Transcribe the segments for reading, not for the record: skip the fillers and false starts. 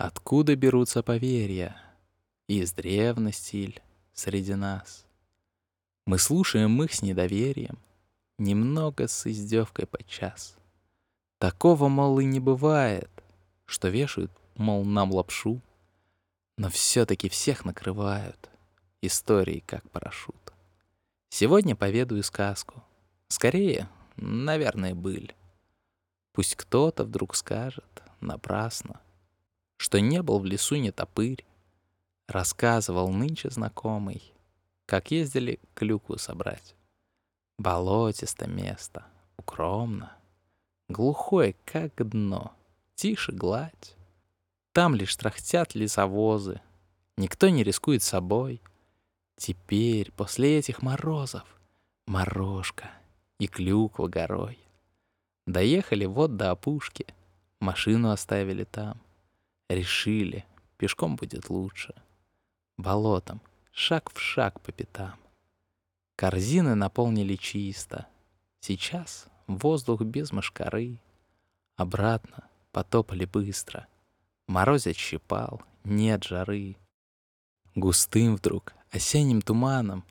Откуда берутся поверья? Из древности иль среди нас? Мы слушаем их с недоверием, немного с издевкой подчас. Такого, мол, и не бывает, что вешают, мол, нам лапшу, но все-таки всех накрывают историей, как парашют. Сегодня поведаю сказку. Скорее, наверное, быль. Пусть кто-то вдруг скажет напрасно, что не был в лесу не топырь. Рассказывал нынче знакомый, как ездили клюкву собрать. Болотисто место, укромно, глухое, как дно, тише гладь. Там лишь трахтят лесовозы, никто не рискует собой. Теперь, после этих морозов, морожка и клюква горой. Доехали вот до опушки, машину оставили там. Решили, пешком будет лучше. Болотом, шаг в шаг по пятам. Корзины наполнили чисто. Сейчас воздух без мошкары. Обратно потопали быстро. Морозец щипал, нет жары. Густым вдруг осенним туманом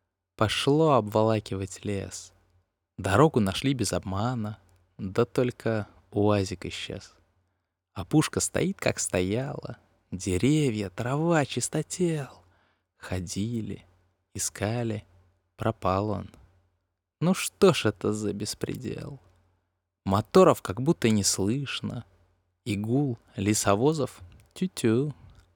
пошло обволакивать лес. Дорогу нашли без обмана, да только уазик исчез. Опушка стоит, как стояла. Деревья, трава, чистотел. Ходили, искали, пропал он. Ну что ж это за беспредел? Моторов как будто не слышно. И гул лесовозов тю-тю.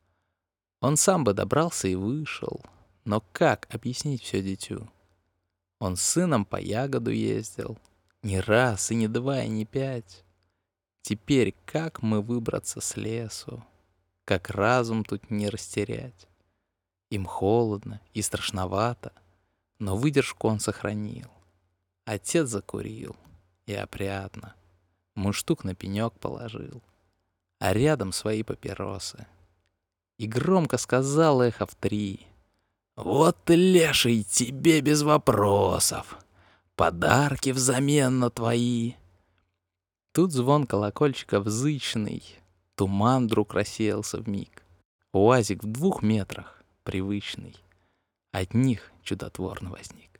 Он сам бы добрался и вышел. Но как объяснить все дитю? Он с сыном по ягоду ездил. Не раз, и не два, и не пять. Теперь как мы выбраться с лесу? Как разум тут не растерять? Им холодно и страшновато, но выдержку он сохранил. Отец закурил, и опрятно. Мундштук на пенек положил, а рядом свои папиросы. И громко сказал эхо в 3: «Вот, леший, тебе без вопросов. Подарки взамен на твои». Тут звон колокольчиков зычный, туман вдруг рассеялся вмиг. Уазик в 2 метрах, привычный, от них чудотворно возник.